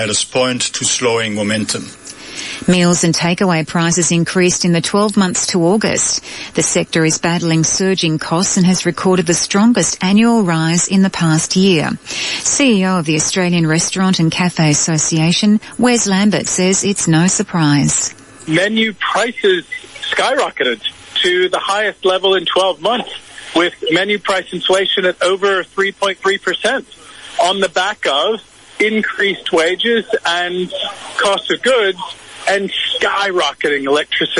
point to slowing momentum. Meals and takeaway prices increased in the 12 months to August. The sector is battling surging costs and has recorded the strongest annual rise in the past year. CEO of the Australian Restaurant and Cafe Association, Wes Lambert, says it's no surprise. Menu prices skyrocketed to the highest level in 12 months, with menu price inflation at over 3.3% on the back of increased wages and cost of goods and skyrocketing electricity